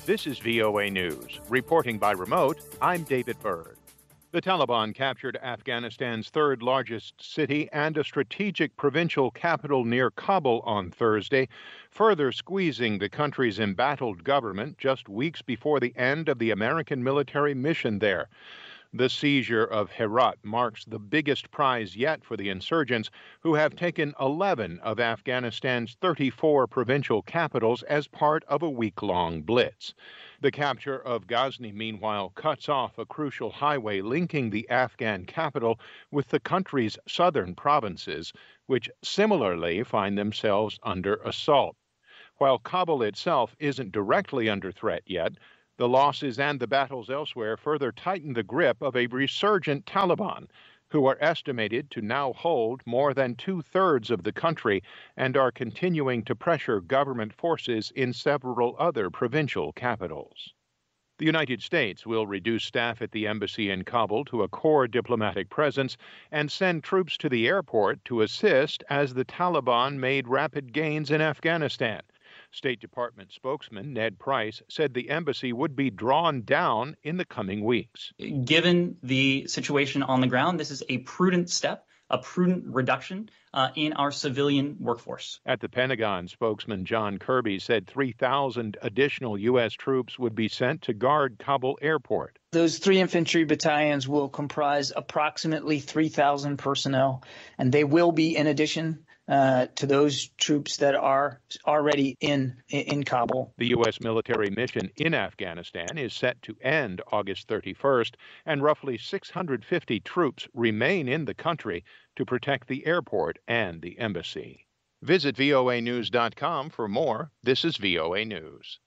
This is VOA News. Reporting by remote, I'm David Byrd. The Taliban captured Afghanistan's third largest city and a strategic provincial capital near Kabul on Thursday, further squeezing the country's embattled government just weeks before the end of the American military mission there. The seizure of Herat marks the biggest prize yet for the insurgents, who have taken 11 of Afghanistan's 34 provincial capitals as part of a week-long blitz. The capture of Ghazni, meanwhile, cuts off a crucial highway linking the Afghan capital with the country's southern provinces, which similarly find themselves under assault. While Kabul itself isn't directly under threat yet, the losses and the battles elsewhere further tighten the grip of a resurgent Taliban, who are estimated to now hold more than two-thirds of the country and are continuing to pressure government forces in several other provincial capitals. The United States will reduce staff at the embassy in Kabul to a core diplomatic presence and send troops to the airport to assist as the Taliban made rapid gains in Afghanistan. State Department spokesman Ned Price said the embassy would be drawn down in the coming weeks. Given the situation on the ground, this is a prudent step, a prudent reduction in our civilian workforce. At the Pentagon, spokesman John Kirby said 3,000 additional U.S. troops would be sent to guard Kabul airport. Those 3 infantry battalions will comprise approximately 3,000 personnel, and they will be in addition to those troops that are already in Kabul. The U.S. military mission in Afghanistan is set to end August 31st, and roughly 650 troops remain in the country to protect the airport and the embassy. Visit voanews.com for more. This is VOA News.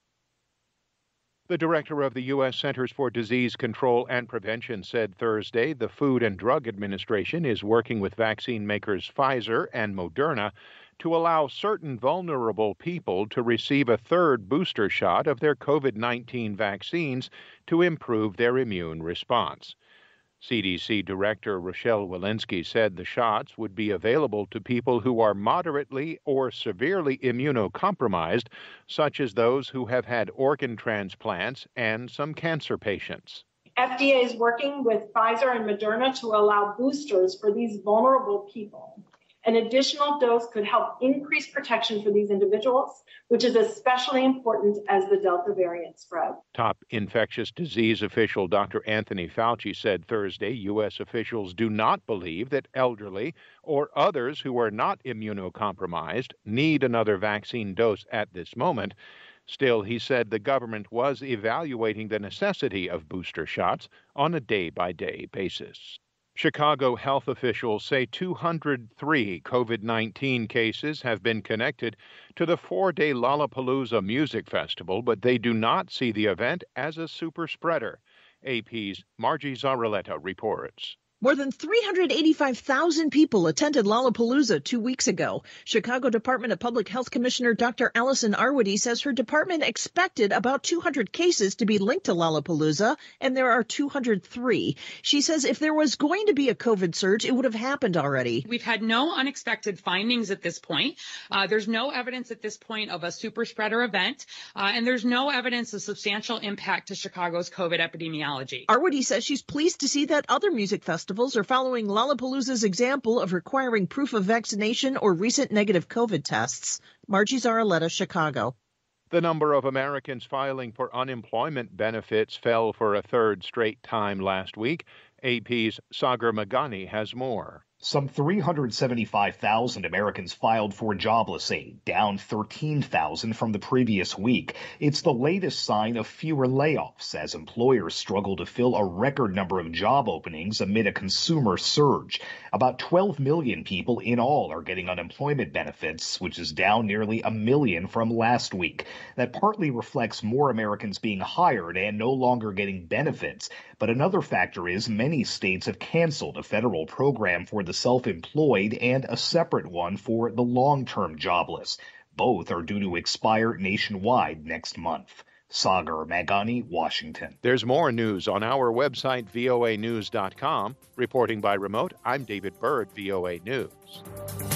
The director of the U.S. Centers for Disease Control and Prevention said Thursday the Food and Drug Administration is working with vaccine makers Pfizer and Moderna to allow certain vulnerable people to receive a third booster shot of their COVID-19 vaccines to improve their immune response. CDC Director Rochelle Walensky said the shots would be available to people who are moderately or severely immunocompromised, such as those who have had organ transplants and some cancer patients. FDA is working with Pfizer and Moderna to allow boosters for these vulnerable people. An additional dose could help increase protection for these individuals, which is especially important as the Delta variant spread. Top infectious disease official Dr. Anthony Fauci said Thursday U.S. officials do not believe that elderly or others who are not immunocompromised need another vaccine dose at this moment. Still, he said the government was evaluating the necessity of booster shots on a day-by-day basis. Chicago health officials say 203 COVID-19 cases have been connected to the 4-day Lollapalooza music festival, but they do not see the event as a super spreader. AP's Margie Zarraletta reports. More than 385,000 people attended Lollapalooza 2 weeks ago. Chicago Department of Public Health Commissioner Dr. Allison Arwady says her department expected about 200 cases to be linked to Lollapalooza, and there are 203. She says if there was going to be a COVID surge, it would have happened already. We've had no unexpected findings at this point. There's no evidence at this point of a super spreader event, and there's no evidence of substantial impact to Chicago's COVID epidemiology. Arwady says she's pleased to see that other music festivals are following Lollapalooza's example of requiring proof of vaccination or recent negative COVID tests. Margie Zarraletta, Chicago. The number of Americans filing for unemployment benefits fell for a third straight time last week. AP's Sagar Meghani has more. Some 375,000 Americans filed for jobless aid, down 13,000 from the previous week. It's the latest sign of fewer layoffs as employers struggle to fill a record number of job openings amid a consumer surge. About 12 million people in all are getting unemployment benefits, which is down nearly 1 million from last week. That partly reflects more Americans being hired and no longer getting benefits. But another factor is many states have canceled a federal program for the self-employed and a separate one for the long-term jobless. Both are due to expire nationwide next month. Sagar Meghani, Washington. There's more news on our website, voanews.com. Reporting by remote, I'm David Byrd, VOA News.